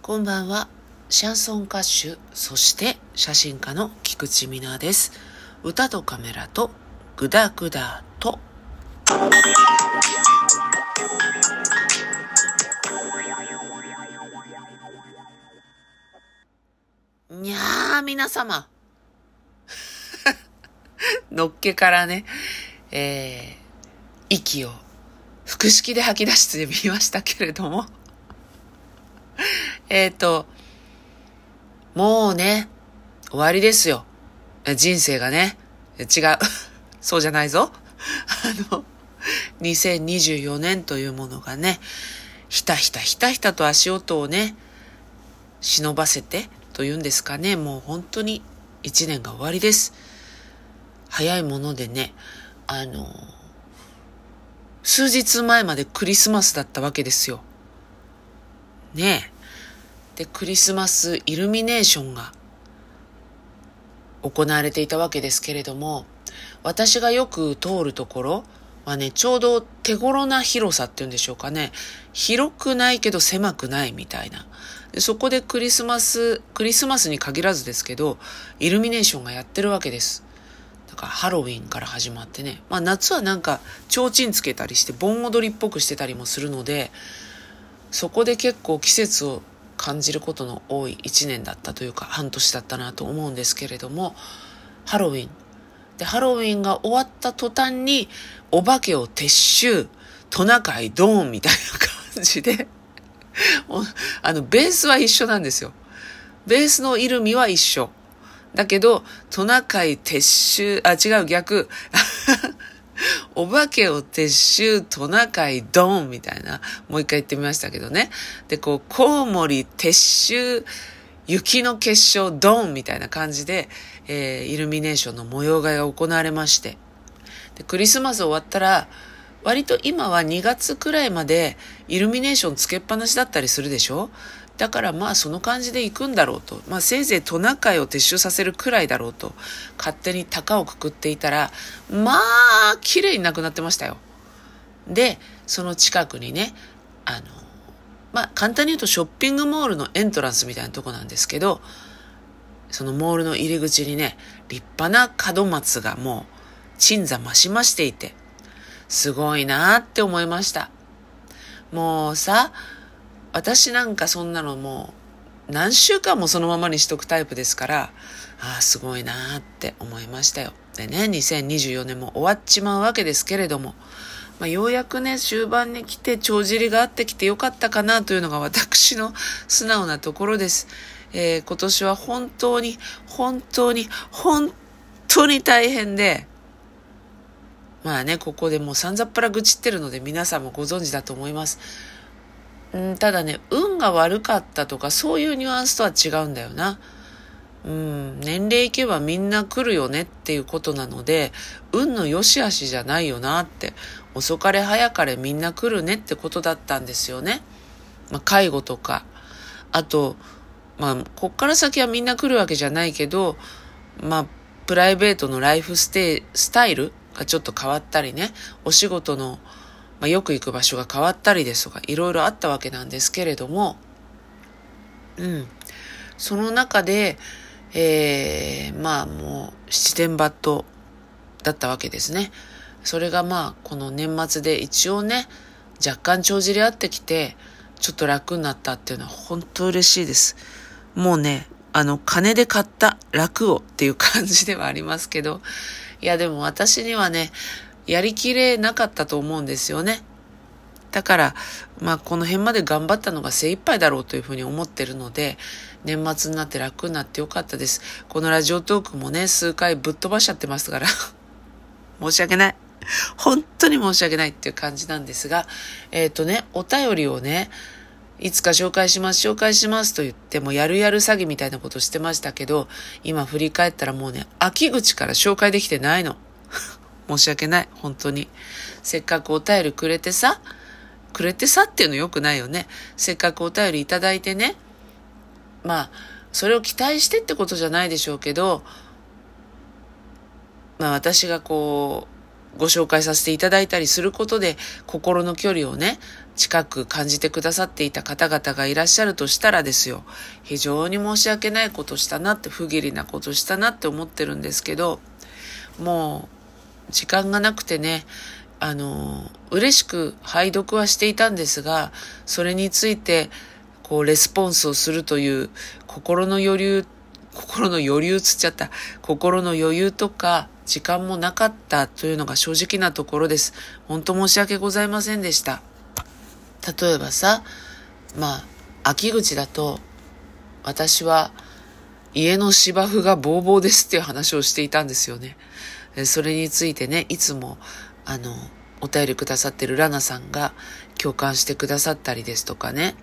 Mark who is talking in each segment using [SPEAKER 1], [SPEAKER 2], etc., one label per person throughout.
[SPEAKER 1] こんばんは。シャンソン歌手、そして写真家の菊池美奈です。歌とカメラとグダグダと。にゃー皆様。のっけからね、息を腹式で吐き出してみましたけれども。もうね、終わりですよ。人生がね。違う。そうじゃないぞ。2024年というものがね、ひたひたと足音をね、忍ばせてというんですかね。もう本当に1年が終わりです。早いものでね、数日前までクリスマスだったわけですよ。ねえ。で、クリスマスイルミネーションが行われていたわけですけれども、私がよく通るところはね、ちょうど手頃な広さっていうんでしょうかね。広くないけど狭くないみたいな。でそこでクリスマスに限らずですけど、イルミネーションがやってるわけです。だからハロウィンから始まってね。夏はなんか提灯つけたりして盆踊りっぽくしてたりもするので、そこで結構季節を感じることの多い1年だったというか半年だったなと思うんですけれども、ハロウィンでハロウィンが終わった途端にお化けを撤収、トナカイドーンみたいな感じでベースは一緒なんですよ。ベースのイルミは一緒だけど、トナカイ撤収、逆お化けを撤収、トナカイドーンみたいな、もう一回言ってみましたけどね。で、コウモリ撤収、雪の結晶ドーンみたいな感じで、イルミネーションの模様替えが行われまして。で、クリスマス終わったら、割と今は2月くらいまでイルミネーションつけっぱなしだったりするでしょ？だからその感じで行くんだろうと。せいぜいトナカイを撤収させるくらいだろうと。勝手に高をくくっていたら、綺麗になくなってましたよ。で、その近くにね、簡単に言うとショッピングモールのエントランスみたいなとこなんですけど、そのモールの入り口にね、立派な門松がもう鎮座増しましていて、すごいなーって思いました。もうさ、私なんかそんなのもう何週間もそのままにしとくタイプですから、すごいなーって思いましたよ。でね、2024年も終わっちまうわけですけれども、ようやくね、終盤に来て帳尻が合ってきてよかったかなというのが私の素直なところです。今年は本当に大変で、ここでもうさんざっぱら愚痴ってるので皆さんもご存知だと思います。ただね、運が悪かったとかそういうニュアンスとは違うんだよな。年齢いけばみんな来るよねっていうことなので、運の良し悪しじゃないよなって、遅かれ早かれみんな来るねってことだったんですよね。介護とか、あと、こっから先はみんな来るわけじゃないけど、プライベートのライフスタイルがちょっと変わったりね、お仕事の、よく行く場所が変わったりですとか、いろいろあったわけなんですけれども、その中で、もう七転八倒だったわけですね。それがこの年末で一応ね、若干帳尻合ってきて、ちょっと楽になったっていうのは本当嬉しいです。もうね、金で買った楽をっていう感じではありますけど、いやでも私にはね、やりきれなかったと思うんですよね。だから、この辺まで頑張ったのが精一杯だろうというふうに思ってるので、年末になって楽になってよかったです。このラジオトークもね、数回ぶっ飛ばしちゃってますから、申し訳ない。本当に申し訳ないっていう感じなんですが、お便りをね、いつか紹介しますと言ってもやる詐欺みたいなことしてましたけど、今振り返ったらもうね、秋口から紹介できてないの。申し訳ない、本当に。せっかくお便りくれてさっていうのよくないよね。せっかくお便りいただいてね、それを期待してってことじゃないでしょうけど、私がご紹介させていただいたりすることで心の距離をね、 近く感じてくださっていた方々がいらっしゃるとしたらですよ、非常に申し訳ないことしたなって、不義理なことしたなって思ってるんですけど、もう時間がなくてね、嬉しく拝読はしていたんですが、それについてレスポンスをするという心の余裕つっちゃった。心の余裕とか時間もなかったというのが正直なところです。本当申し訳ございませんでした。例えばさ、秋口だと、私は家の芝生がボーボーですっていう話をしていたんですよね。それについてね、いつも、お便りくださってるラナさんが共感してくださったりですとかね。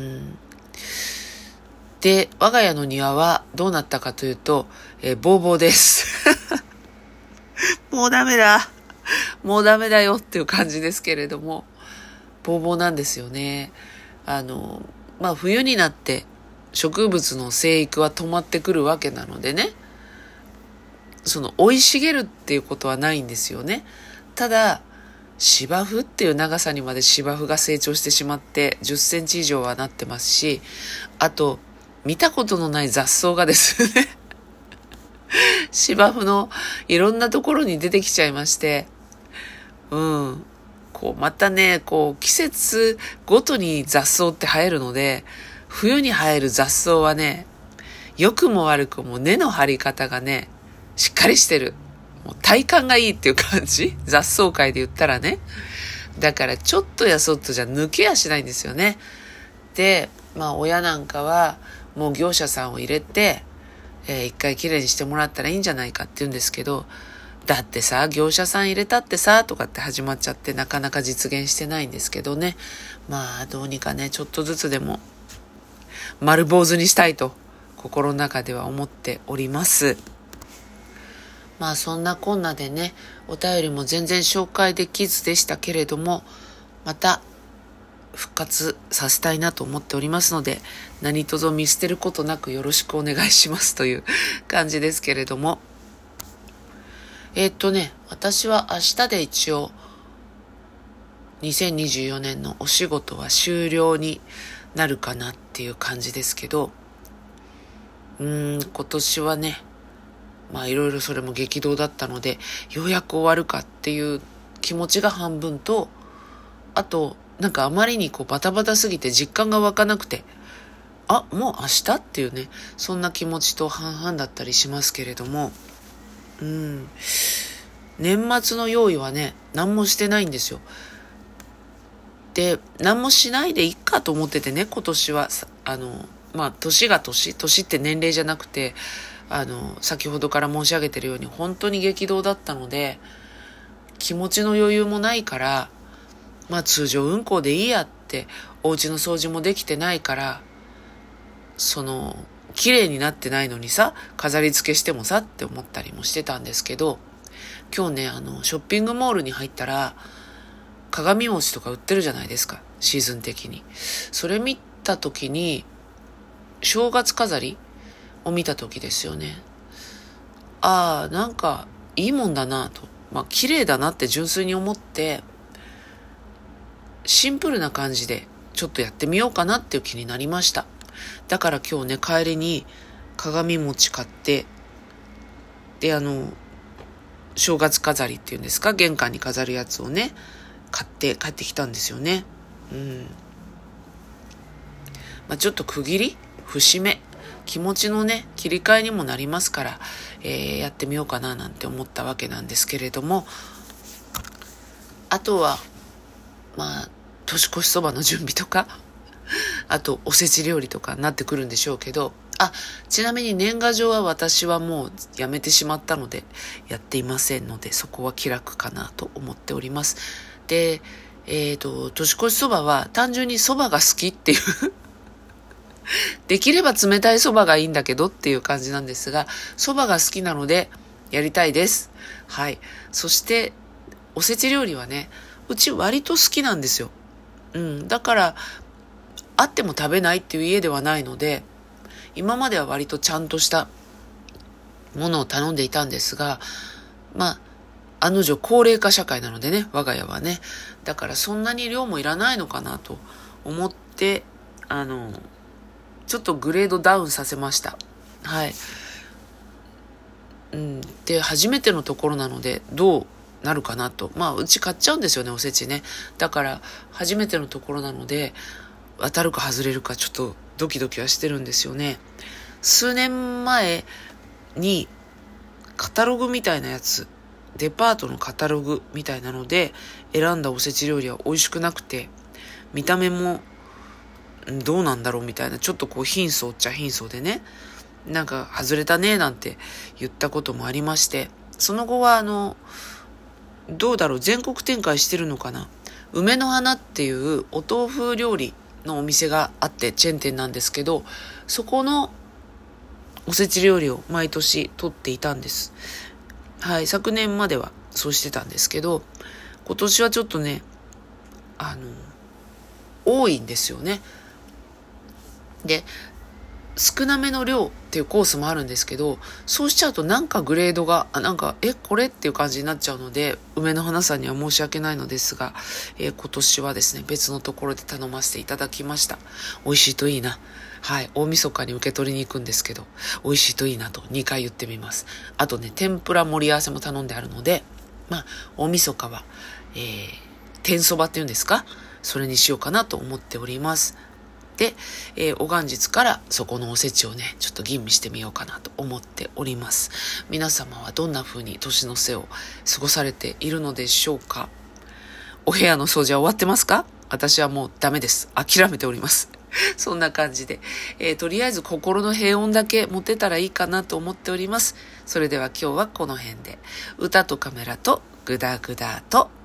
[SPEAKER 1] で、我が家の庭はどうなったかというと、ボーボーです。もうダメだ。もうダメだよっていう感じですけれども、ボーボーなんですよね。冬になって植物の生育は止まってくるわけなのでね、生い茂るっていうことはないんですよね。ただ、芝生っていう長さにまで芝生が成長してしまって10センチ以上はなってますし、あと、見たことのない雑草がですね、芝生のいろんなところに出てきちゃいまして、またね、季節ごとに雑草って生えるので、冬に生える雑草はね、良くも悪くも根の張り方がね、しっかりしてる。もう体感がいいっていう感じ？雑草界で言ったらね。だからちょっとやそっとじゃ抜けやしないんですよね。で、親なんかはもう業者さんを入れて、一回きれいにしてもらったらいいんじゃないかって言うんですけど、だってさ、業者さん入れたってさ、とかって始まっちゃってなかなか実現してないんですけどね。どうにかね、ちょっとずつでも丸坊主にしたいと心の中では思っております。そんなこんなでね、お便りも全然紹介できずでしたけれども、また復活させたいなと思っておりますので、何卒見捨てることなくよろしくお願いしますという感じですけれども。私は明日で一応2024年のお仕事は終了になるかなっていう感じですけど、今年はね、いろいろそれも激動だったので、ようやく終わるかっていう気持ちが半分と、あと、あまりにバタバタすぎて実感が湧かなくて、もう明日っていうね、そんな気持ちと半々だったりしますけれども、年末の用意はね、何もしてないんですよ。で、何もしないでいいかと思っててね、今年は、年って年齢じゃなくて、先ほどから申し上げてるように本当に激動だったので、気持ちの余裕もないから、通常運行でいいやって、お家の掃除もできてないから、綺麗になってないのにさ、飾り付けしてもさって思ったりもしてたんですけど、今日ね、ショッピングモールに入ったら、鏡餅とか売ってるじゃないですか、シーズン的に。それ見た時に、正月飾りを見た時ですよね。いいもんだなと。綺麗だなって純粋に思って、シンプルな感じでちょっとやってみようかなっていう気になりました。だから今日ね、帰りに鏡餅買って、で、正月飾りっていうんですか、玄関に飾るやつをね、買って帰ってきたんですよね。ちょっと区切り節目、気持ちのね、切り替えにもなりますから、やってみようかななんて思ったわけなんですけれども、あとは、年越しそばの準備とか、あとおせち料理とかになってくるんでしょうけど、ちなみに年賀状は私はもうやめてしまったので、やっていませんので、そこは気楽かなと思っております。で、年越しそばは単純にそばが好きっていうできれば冷たいそばがいいんだけどっていう感じなんですが、そばが好きなのでやりたいです。はい。そして、おせち料理はね、うち割と好きなんですよ。だから、あっても食べないっていう家ではないので、今までは割とちゃんとしたものを頼んでいたんですが、 案の定高齢化社会なのでね、我が家はね。だからそんなに量もいらないのかなと思って、ちょっとグレードダウンさせました。はい。で、初めてのところなので、どうなるかなと。まあ、うち買っちゃうんですよね、おせちね。だから、初めてのところなので、当たるか外れるかちょっとドキドキはしてるんですよね。数年前に、カタログみたいなやつ、デパートのカタログみたいなので、選んだおせち料理は美味しくなくて、見た目も、どうなんだろうみたいな、ちょっとこう貧相っちゃ貧相でね、なんか外れたねなんて言ったこともありまして、その後はどうだろう、全国展開してるのかな。梅の花っていうお豆腐料理のお店があって、チェーン店なんですけど、そこのおせち料理を毎年取っていたんです。はい、昨年まではそうしてたんですけど、今年はちょっとね、多いんですよね。で、少なめの量っていうコースもあるんですけど、そうしちゃうとなんかグレードが、これっていう感じになっちゃうので、梅の花さんには申し訳ないのですが、今年はですね、別のところで頼ませていただきました。美味しいといいな。はい、大晦日に受け取りに行くんですけど、美味しいといいなと2回言ってみます。あとね、天ぷら盛り合わせも頼んであるので、まあ、大晦日は、天そばっていうんですか？それにしようかなと思っております。で、お元日からそこのおせちをね、ちょっと吟味してみようかなと思っております。皆様はどんな風に年の瀬を過ごされているのでしょうか？お部屋の掃除は終わってますか？私はもうダメです。諦めております。そんな感じで、とりあえず心の平穏だけ持てたらいいかなと思っております。それでは今日はこの辺で、歌とカメラとグダグダと